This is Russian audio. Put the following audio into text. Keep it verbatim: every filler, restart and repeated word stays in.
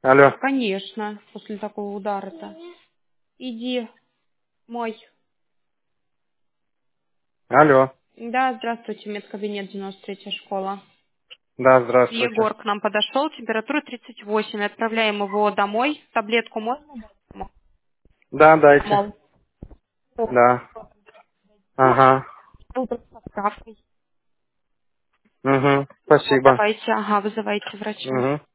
Алло. Конечно, после такого удара-то. Иди, мой. Алло. Да, здравствуйте, медкабинет девяносто третья школа. Да, здравствуйте. Егор к нам подошел, температура тридцать восемь. Отправляем его домой. Таблетку можно? Да, дайте. Мол. Да. Ага. Утром со справкой. Угу. Вот, Спасибо. давайте, ага, вызывайте врача. Угу.